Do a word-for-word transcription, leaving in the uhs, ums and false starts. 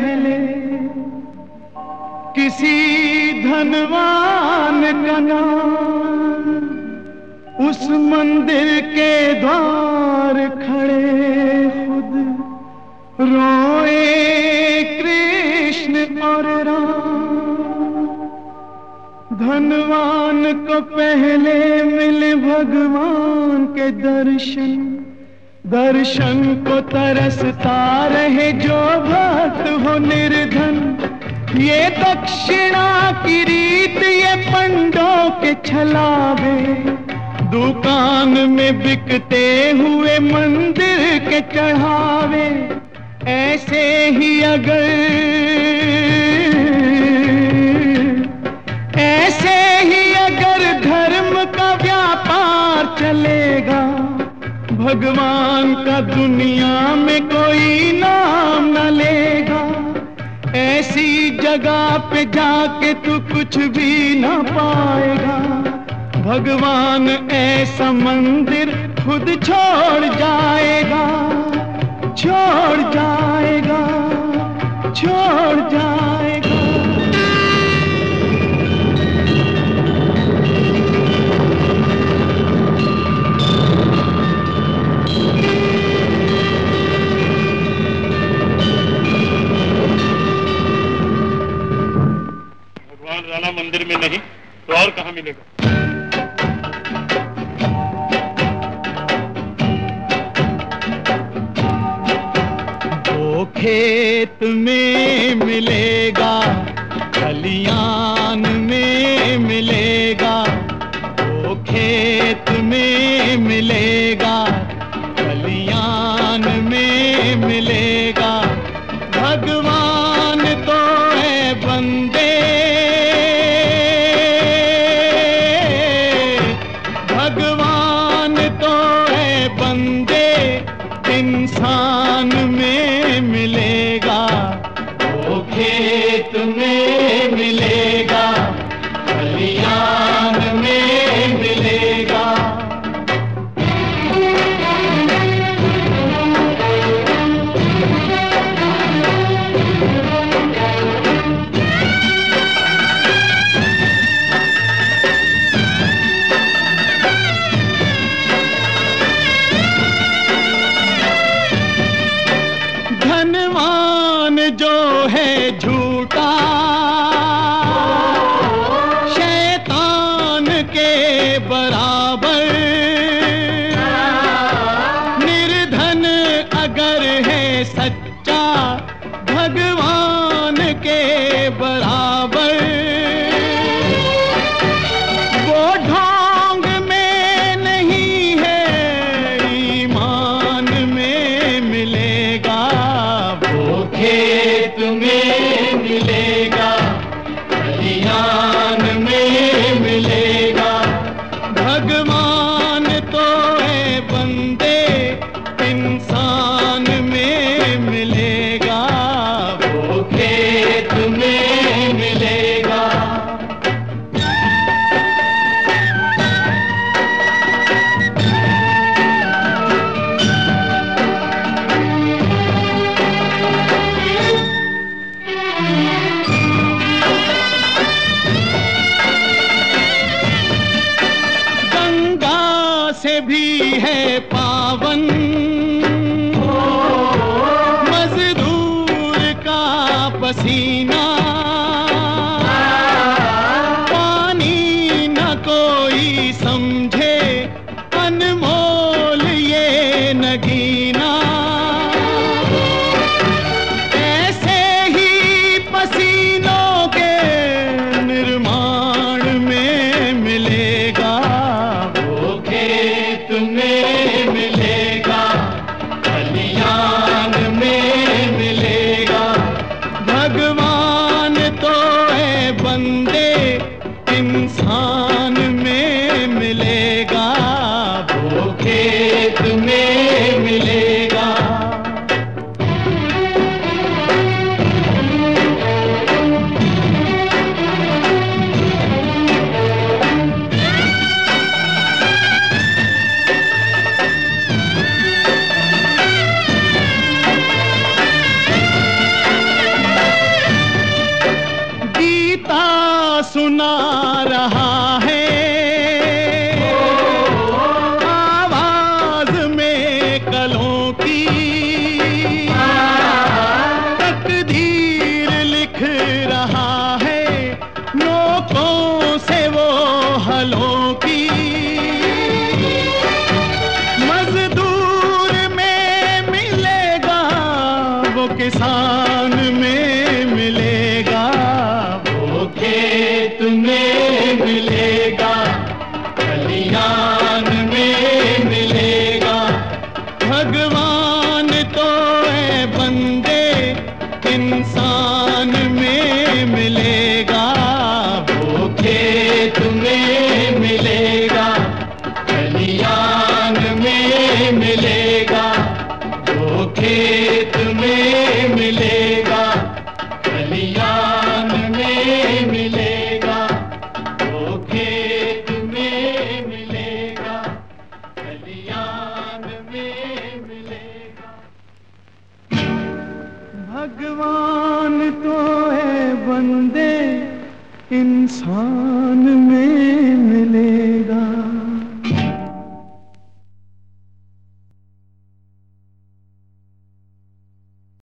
पहले किसी धनवान का नाम उस मंदिर के द्वार खड़े खुद रोए कृष्ण और राम। धनवान को पहले मिले भगवान के दर्शन, दर्शन को तरसता रहे जो भक्त हो निर्धन। ये दक्षिणा की रीत ये पंडों के छलावे, दुकान में बिकते हुए मंदिर के चढ़ावे। ऐसे ही अगर ऐसे ही अगर धर्म का व्यापार चलेगा, भगवान का दुनिया में कोई नाम न लेगा। ऐसी जगह पे जाके तू कुछ भी न पाएगा। भगवान ऐसा मंदिर खुद छोड़ जाएगा, छोड़ जाएगा, छोड़ जाएगा। राणा मंदिर में नहीं तो और कहाँ मिलेगा? वो खेत में मिलेगा, खलियान में मिलेगा। वो खेत में मिलेगा, खलियान में मिलेगा। भगवान तो है बंदे, भगवान तो है बंदे, इंसान में मिलेगा। वो खेत में मिलेगा, खलियान में मिलेगा। धनवान जो है झूठा, शैतान के बराबर। निर्धन अगर है सच्चा, भगवान के बराबर। वो ढोंग में नहीं है, ईमान में मिलेगा। वो खेत में मिलेगा, खलियान में मिलेगा। भगवान तो है बंदे, इंसान में मिलेगा। वो खेत में मिलेगा। से भी है पावन मजदूर का पसीना। पानी न कोई समझे, अनमोल ये नगीना। ऐसे ही पसीनों के निर्माण में मिलेगा। खेत में मिलेगा, खलियान में मिलेगा। भगवान सुना रहा है आवाज में कलों की, तकदीर लिख रहा है नोकों से वो हलों की। मजदूर में मिलेगा वो किसान में मिलेगा, वो खेत में मिलेगा, खलियान में मिलेगा। भगवान तो है बंदे इंसान में मिलेगा, वो खेत में मिलेगा, खलियान में मिलेगा, वो खेत में मिलेगा, खलियान में मिलेगा, वो खेत में मिलेगा, खलियान में मिलेगा। भगवान तो है बंदे इंसान में मिलेगा।